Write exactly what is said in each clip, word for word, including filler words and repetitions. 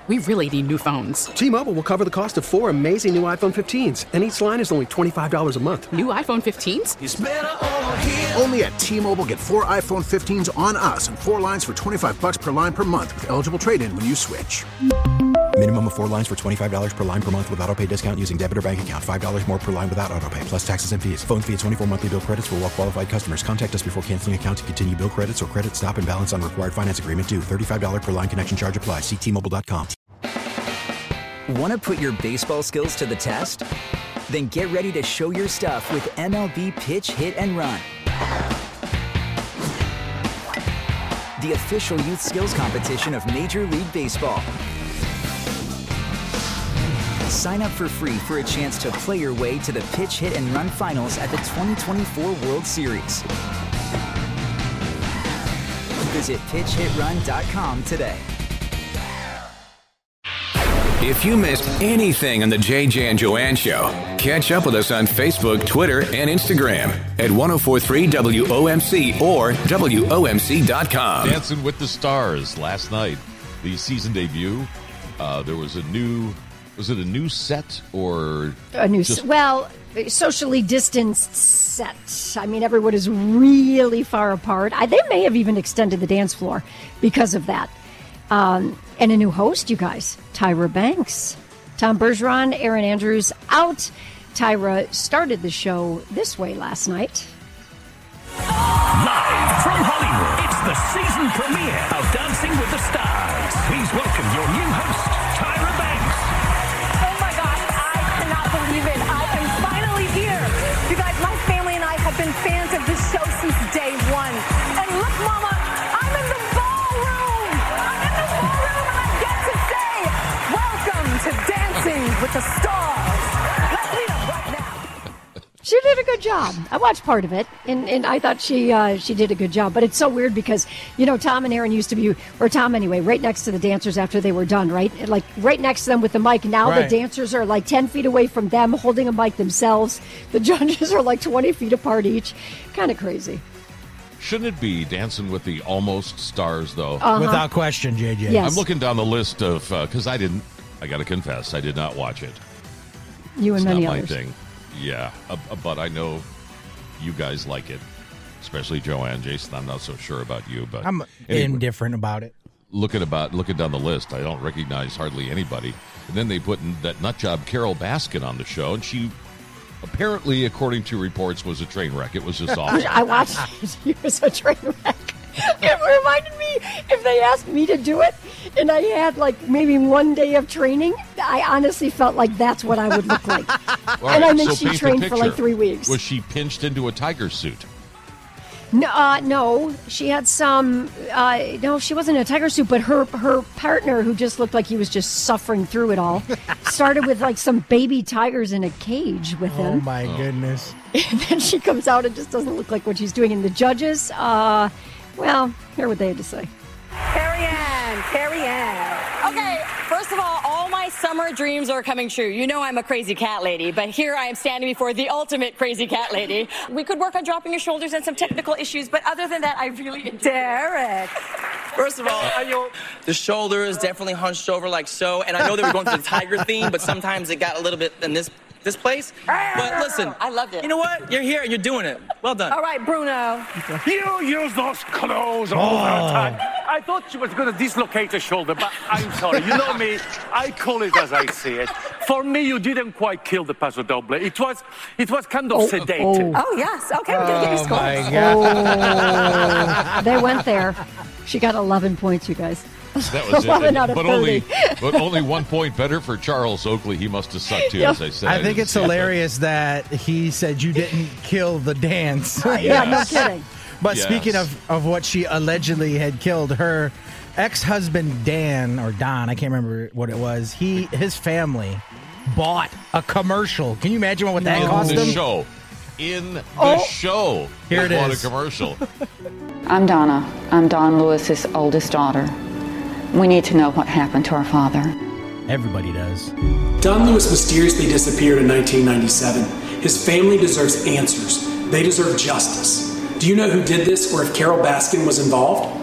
We really need new phones. T-Mobile will cover the cost of four amazing new iPhone fifteens, and each line is only twenty-five dollars a month. New iPhone fifteens? It's better over here. Only at T-Mobile, get four iPhone fifteens on us and four lines for twenty-five dollars per line per month with eligible trade-in when you switch. Minimum of four lines for twenty-five dollars per line per month with autopay discount using debit or bank account. five dollars more per line without autopay, plus taxes and fees. Phone fee at twenty-four monthly bill credits for well-qualified customers. Contact us before canceling account to continue bill credits or credit stop and balance on required finance agreement due. thirty-five dollars per line connection charge applies. See T Mobile dot com. Want to put your baseball skills to the test? Then get ready to show your stuff with M L B Pitch, Hit, and Run. The official youth skills competition of Major League Baseball. Sign up for free for a chance to play your way to the Pitch, Hit, and Run finals at the twenty twenty-four World Series. Visit pitch hit run dot com today. If you missed anything on the J J and Joanne Show, catch up with us on Facebook, Twitter, and Instagram at ten forty-three W O M C or W O M C dot com. Dancing with the Stars last night, the season debut. Uh, there was a new, was it a new set or a new? just- Well, socially distanced set. I mean, everyone is really far apart. I, they may have even extended the dance floor because of that. Um, and a new host, you guys, Tyra Banks. Tom Bergeron, Aaron Andrews out. Tyra started the show this way last night. Live from Hollywood, it's the season premiere of Dancing with the Stars. Please welcome your new host, Tyra Banks. Oh my gosh, I cannot believe it. I am finally here. You guys, my family and I have been fans of this show since day one. And look, Mama, I'm in the ballroom. I'm in the ballroom and I get to say, welcome to Dancing with the Stars. Let's meet up right now. She did a good job. I watched part of it, and, and I thought she uh, she did a good job. But it's so weird because, you know, Tom and Aaron used to be, or Tom anyway, right next to the dancers after they were done, right? Like right next to them with the mic. Now Right. the dancers are like ten feet away from them, holding a mic themselves. The judges are like twenty feet apart each. Kind of crazy. Shouldn't it be Dancing with the Almost Stars, though? Uh-huh. Without question, J J. Yes. I'm looking down the list of, because I didn't, I got to confess, I did not watch it. You and It's many not my others. thing. Yeah, uh, but I know you guys like it, especially Joanne. Jason, I'm not so sure about you, but I'm anyway, indifferent about it. looking about looking down the list, I don't recognize hardly anybody. And then they put in that nut job Carol Baskin on the show, and she apparently, according to reports, was a train wreck. It was just awful. I watched it. It was a train wreck. It reminded me if they asked me to do it and I had like maybe one day of training, I honestly felt like that's what I would look like. All and right, I mean, so she paint the trained for like picture. three weeks. Was she pinched into a tiger suit? No, uh, no, she had some. Uh, no, she wasn't in a tiger suit, but her her partner, who just looked like he was just suffering through it all, started with like some baby tigers in a cage with Oh, him. my goodness. And then she comes out and just doesn't look like what she's doing. And the judges, uh, well, hear what they had to say. Carrie Ann, Carrie Ann. Okay, first of all, all my summer dreams are coming true. You know I'm a crazy cat lady, but here I am standing before the ultimate crazy cat lady. We could work on dropping your shoulders and some technical issues, but other than that, I really enjoy Derek. First of all, I, you know, the shoulder is definitely hunched over like so, and I know they were going for the tiger theme, but sometimes it got a little bit in this this place. But listen, I loved it. You know what? You're here and you're doing it. Well done. All right, Bruno. You use those clothes all Oh. the time. I thought she was going to dislocate her shoulder, but I'm sorry. You know me, I call it as I see it. For me, you didn't quite kill the Paso Doble. It was, it was kind of Oh, sedated. oh. Oh, yes. Okay, we're going to get your Oh, score. my God. Oh, they went there. She got eleven points, you guys. That was eleven it. out of But thirty. only, but only one point better for Charles Oakley. He must have sucked too, Yep. as I said. I think it's hilarious that he said you didn't kill the dance. Yeah, no kidding. But Yes. speaking of, of what she allegedly had killed, her ex-husband Dan, or Don, I can't remember what it was, he his family bought a commercial. Can you imagine what that in cost the him? show. In the Oh. show. Here They it bought is. a commercial. I'm Donna. I'm Don Lewis's oldest daughter. We need to know what happened to our father. Everybody does. Don Lewis mysteriously disappeared in nineteen ninety-seven. His family deserves answers. They deserve justice. Do you know who did this or if Carol Baskin was involved?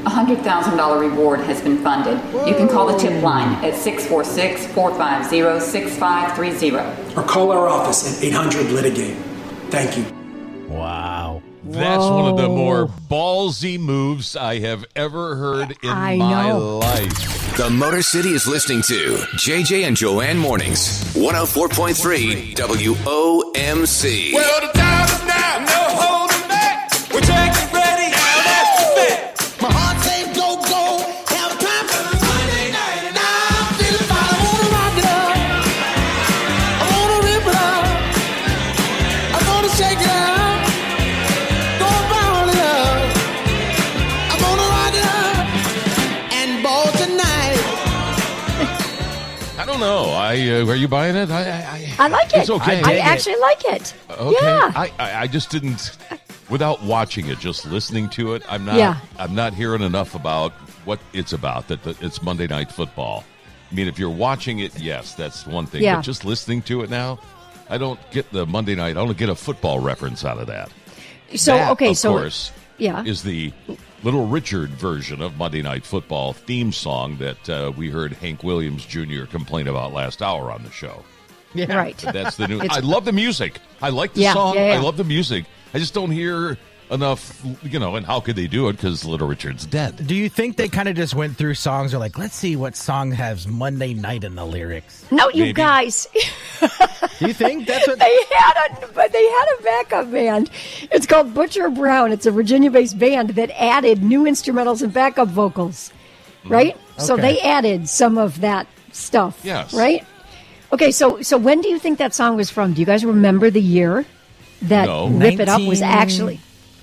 A one hundred thousand dollars reward has been funded. Whoa. You can call the tip line at six four six, four five zero, six five three zero. Or call our office at eight hundred litigate. Thank you. Wow. That's Whoa. one of the more ballsy moves I have ever heard in I my know. life. The Motor City is listening to J J and Joanne Mornings, one oh four point three W O M C. Well, the time is now, no holding back. We're taking ready, now that's the fact. My heart says go, go, have time for the Monday night. And I'm feeling fine, I wanna rock it up. I wanna rip it up. I wanna shake it out. Gonna ball it up. I wanna rock it up. And ball tonight. I don't know. I uh, are you buying it? I, I, I like it. It's okay. I, I actually like it. Okay. Yeah. I, I, I just didn't. Without watching it, just listening to it, I'm not. Yeah. I'm not hearing enough about what it's about. That, that it's Monday Night Football. I mean, if you're watching it, yes, that's one thing. Yeah. But just listening to it now, I don't get the Monday night. I don't get a football reference out of that. So That, okay, of so course, yeah, is the Little Richard version of Monday Night Football theme song that uh, we heard Hank Williams Junior complain about last hour on the show. Yeah. Right. But that's the new. It's- I love the music. I like the Yeah, song. yeah, yeah. I love the music. I just don't hear enough, you know, and how could they do it? Because Little Richard's dead. Do you think they kind of just went through songs or like, let's see what song has Monday night in the lyrics? No, you Maybe. guys. Do you think that's what they had? A, but they had a backup band. It's called Butcher Brown. It's a Virginia-based band that added new instrumentals and backup vocals. Right. So Okay. they added some of that stuff. Yes. Right. Okay. So so when do you think that song was from? Do you guys remember the year that No. "Rip It Up" was actually?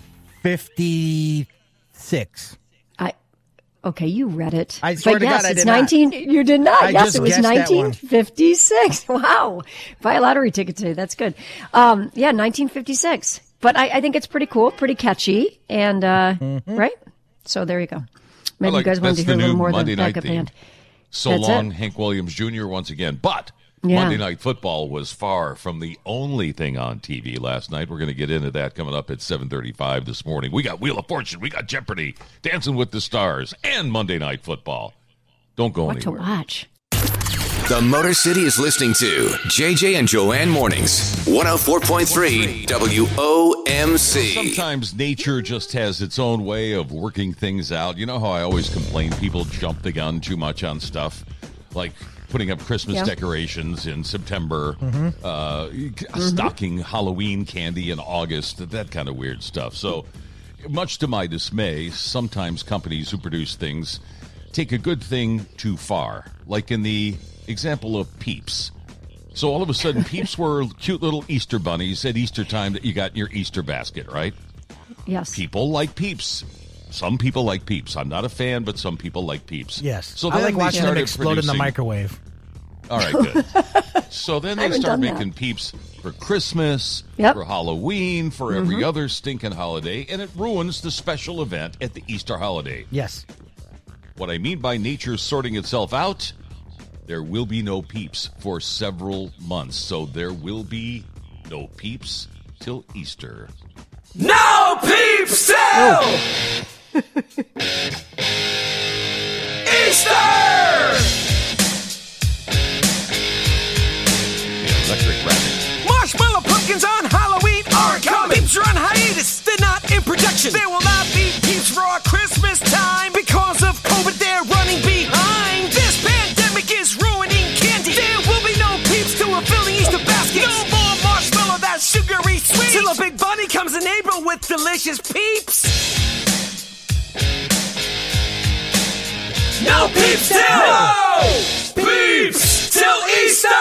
fifty-six. I okay, you read it. I swear but to yes, God, I it's did not. nineteen. You did not. I yes, just it was guessed that one. nineteen fifty-six. Wow, buy a lottery ticket today. That's good. Um, yeah, nineteen fifty-six. But I, I think it's pretty cool, pretty catchy, and uh, Mm-hmm. right. So there you go. Maybe I like- you guys wanted to that's hear a the little new more Monday than night backup theme. band. So That's long, it. Hank Williams Junior once again. But Yeah. Monday Night Football was far from the only thing on T V last night. We're going to get into that coming up at seven thirty-five this morning. We got Wheel of Fortune, we got Jeopardy, Dancing with the Stars, and Monday Night Football. Don't go What to anywhere. watch? The Motor City is listening to J J and Joanne Mornings, one oh four point three W O M C. Sometimes nature just has its own way of working things out. You know how I always complain people jump the gun too much on stuff, like putting up Christmas Yeah. decorations in September, Mhm. uh, stocking Halloween candy in August, that kind of weird stuff. So, much to my dismay, sometimes companies who produce things take a good thing too far, like in the example of Peeps. So all of a sudden, Peeps were cute little Easter bunnies at Easter time that you got in your Easter basket, right? Yes. People like Peeps. Some people like Peeps. I'm not a fan, but some people like Peeps. Yes. So I then like they watching them started explode in the producing- microwave. All right, good. So then I they haven't start done that. making Peeps for Christmas, Yep. for Halloween, for every Mhm. other stinking holiday, and it ruins the special event at the Easter holiday. Yes. What I mean by nature sorting itself out, there will be no Peeps for several months. So there will be no Peeps till Easter. No peeps till Oh. Easter! Electric rapping. Marshmallow pumpkins on Halloween are coming. Peeps are on hiatus, they're not in production. There will not be peeps for our Christmas time. Because of COVID, they're running behind. This pandemic is ruining candy. There will be no peeps to fill the Easter basket. No more marshmallow, that's sugary sweet. Till a big bunny comes in April with delicious peeps. No peeps till No peeps till Easter.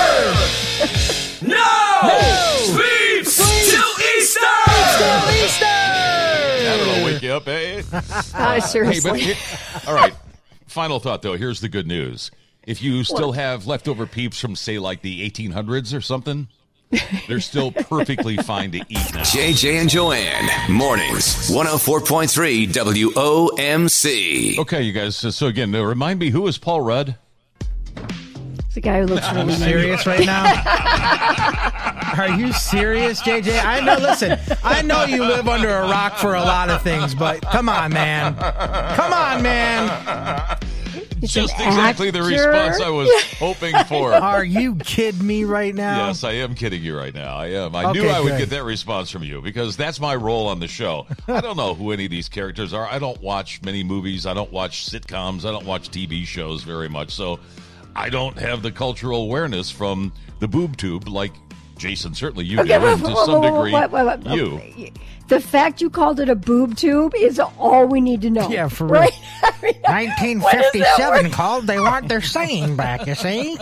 No peeps till Easter. Till Easter. That'll wake you up, eh? Uh, seriously. Hey, but here- all right. Final thought, though. Here's the good news. If you still have leftover Peeps from, say, like the eighteen hundreds or something, they're still perfectly fine to eat now. J J and Joanne, Mornings, one oh four point three W O M C. Okay, you guys. So, so again, uh, remind me, who is Paul Rudd? The guy who looks Are really you serious right now? Are you serious, J J? I know, listen, I know you live under a rock for a lot of things, but come on, man. Come on, man. Just exactly the response I was hoping for. Are you kidding me right now? Yes, I am kidding you right now. I am. I Okay, knew I would good. get that response from you because that's my role on the show. I don't know who any of these characters are. I don't watch many movies. I don't watch sitcoms. I don't watch T V shows very much. So I don't have the cultural awareness from the boob tube like Jason, certainly you Okay, do, and wait, to wait, some wait, degree, wait, wait, wait. you. The fact you called it a boob tube is all we need to know. Yeah, for real. right? I mean, nineteen what is that fifty-seven word? called. They want their saying back, you see?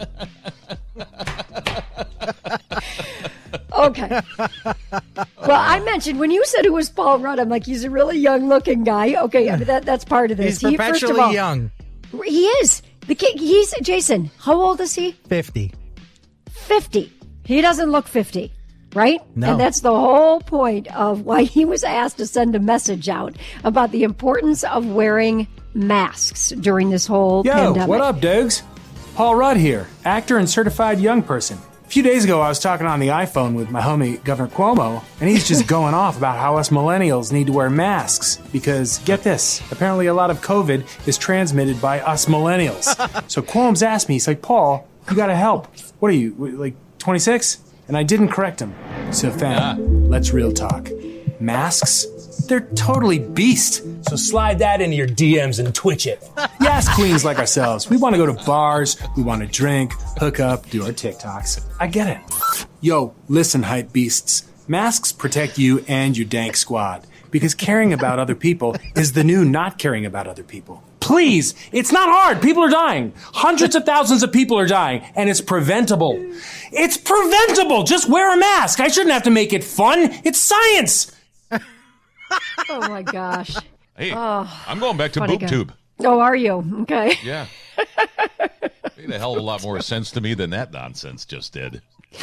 Okay. Well, I mentioned when you said it was Paul Rudd, I'm like, he's a really young-looking guy. Okay, I mean, that that's part of this. He's He- first of perpetually all, young. He is. The kid, he's Jason. How old is he? fifty. fifty. He doesn't look fifty, right? No. And that's the whole point of why he was asked to send a message out about the importance of wearing masks during this whole Yo, pandemic. what up, Dogs? Paul Rudd here, actor and certified young person. A few days ago, I was talking on the iPhone with my homie, Governor Cuomo, and he's just going off about how us millennials need to wear masks because, get this, apparently a lot of COVID is transmitted by us millennials. So Cuomo's asked me, he's like, Paul, you gotta help. What are you, like twenty-six? And I didn't correct him. So fam, let's real talk. Masks? They're totally beast. So slide that into your D Ms and twitch it. Yes, queens like ourselves. We want to go to bars, we want to drink, hook up, do our TikToks. I get it. Yo, listen, hype beasts. Masks protect you and your dank squad. Because caring about other people is the new not caring about other people. Please, it's not hard. People are dying. Hundreds of thousands of people are dying, and it's preventable. It's preventable. Just wear a mask. I shouldn't have to make it fun. It's science. Oh, my gosh. Hey, Oh, I'm going back to funny boob guy. tube. Oh, are you? Okay. Yeah. Made a hell of a lot more sense to me than that nonsense just did.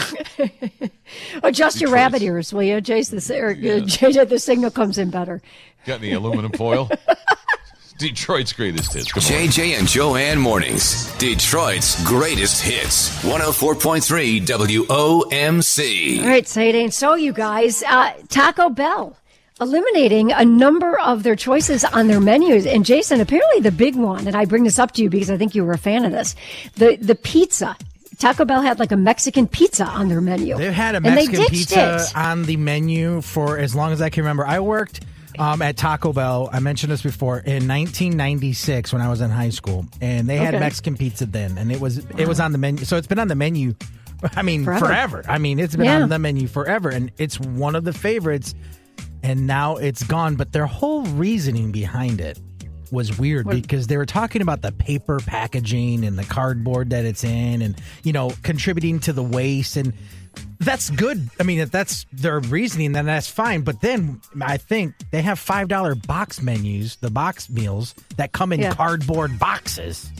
Adjust your Detroit's- rabbit ears, will you, Jace? The, or, uh, J J, the signal comes in better. Got any aluminum foil? Detroit's greatest hits. Good J morning. J and Joanne Mornings, Detroit's greatest hits. one oh four point three W O M C. All right, say it ain't so, you guys. Uh, Taco Bell eliminating a number of their choices on their menus. And Jason, apparently the big one, and I bring this up to you because I think you were a fan of this, the, the pizza. Taco Bell had like a Mexican pizza on their menu. They've had a And they Mexican ditched pizza it. on the menu for as long as I can remember. I worked um, at Taco Bell, I mentioned this before, in nineteen ninety-six when I was in high school. And they had Okay. Mexican pizza then. And it was it was on the menu. So it's been on the menu, I mean, Forever. forever. I mean, it's been Yeah. on the menu forever. And it's one of the favorites. And now it's gone. But their whole reasoning behind it was weird What- because they were talking about the paper packaging and the cardboard that it's in and, you know, contributing to the waste. And that's good. I mean, if that's their reasoning, then that's fine. But then I think they have five dollar box menus, the box meals that come in Yeah. cardboard boxes.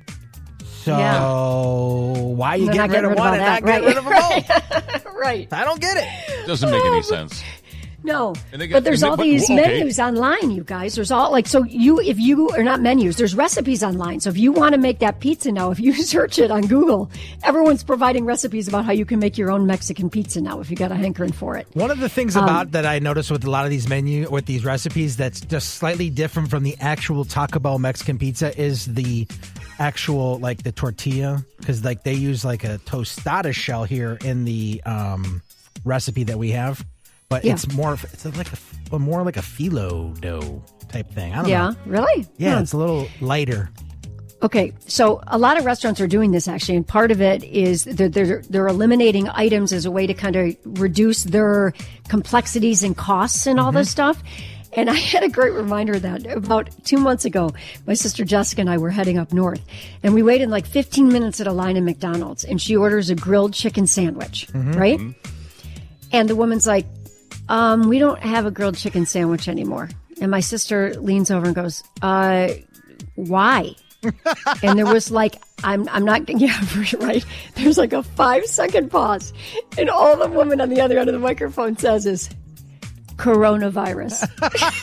So Yeah. why are you They're not getting rid of getting one rid and of not all getting rid of them that, both? Right. I don't get it. Doesn't make any sense. No, And they got- but there's and they- all but- these okay. menus online, you guys. There's all like, so you, if you are not menus, there's recipes online. So if you want to make that pizza now, if you search it on Google, everyone's providing recipes about how you can make your own Mexican pizza now if you got a hankering for it. One of the things Um, about that I noticed with a lot of these menu with these recipes that's just slightly different from the actual Taco Bell Mexican pizza is the actual like the tortilla because like they use like a tostada shell here in the um, recipe that we have, but Yeah. it's more it's like a more like a phyllo dough type thing. I don't Yeah, know. really? Yeah, Huh. it's a little lighter. Okay, so a lot of restaurants are doing this actually, and part of it is that they're they're eliminating items as a way to kind of reduce their complexities and costs and all this stuff. And I had a great reminder of that about two months ago. My sister Jessica and I were heading up north, and we waited like fifteen minutes at a line at McDonald's, and she orders a grilled chicken sandwich, right? And the woman's like, um, we don't have a grilled chicken sandwich anymore. And my sister leans over and goes, uh, why? And there was like, I'm I'm not, yeah, right. There's like a five second pause. And all the woman on the other end of the microphone says is, coronavirus.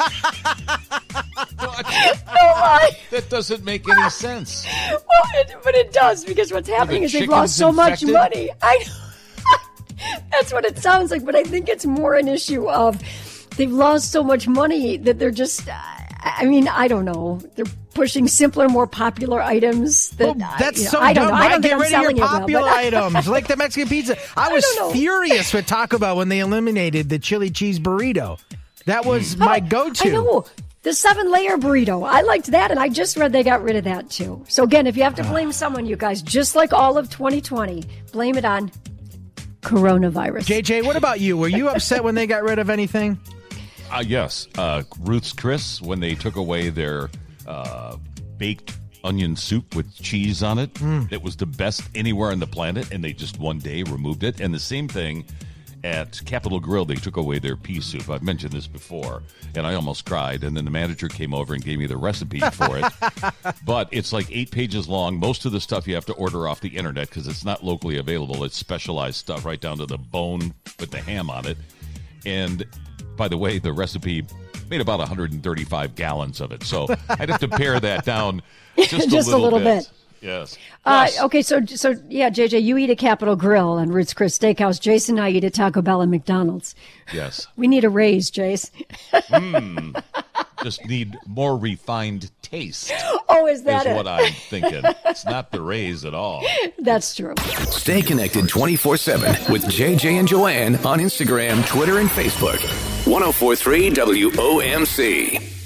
No lie. That doesn't make any sense. Well, it, but it does, because what's happening the is they've lost so infected? much money. I That's what it sounds like, but I think it's more an issue of they've lost so much money that they're just, I mean, I don't know. They're pushing simpler, more popular items. That, well, that's you know, so I don't dumb. know. I don't Get think I'm rid of your selling it well, popular but- items, like the Mexican pizza. I was I don't know. furious with Taco Bell when they eliminated the chili cheese burrito. That was my go-to. I know. The seven-layer burrito. I liked that, and I just read they got rid of that, too. So, again, if you have to blame someone, you guys, just like all of twenty twenty, blame it on coronavirus. J J, what about you? Were you upset when they got rid of anything? Uh, yes. Uh, Ruth's Chris, when they took away their uh, baked onion soup with cheese on it, Mm. it was the best anywhere on the planet, and they just one day removed it. And the same thing at Capitol Grill, they took away their pea soup. I've mentioned this before, and I almost cried. And then the manager came over and gave me the recipe for it. But it's like eight pages long. Most of the stuff you have to order off the internet because it's not locally available. It's specialized stuff right down to the bone with the ham on it. And by the way, the recipe made about one hundred thirty-five gallons of it. So I'd have to pare that down just, Just a a little, little bit. bit. Yes. Uh, Plus, okay, so so yeah, J J, you eat at Capitol Grill and Ruth's Chris Steakhouse. Jason and I eat at Taco Bell and McDonald's. yes. We need a raise, Jace. Mm, just need more refined taste. Oh, is that is it? what I'm thinking. It's not the raise at all. That's true. Stay connected twenty-four seven with J J and Joanne on Instagram, Twitter, and Facebook. ten forty-three W O M C.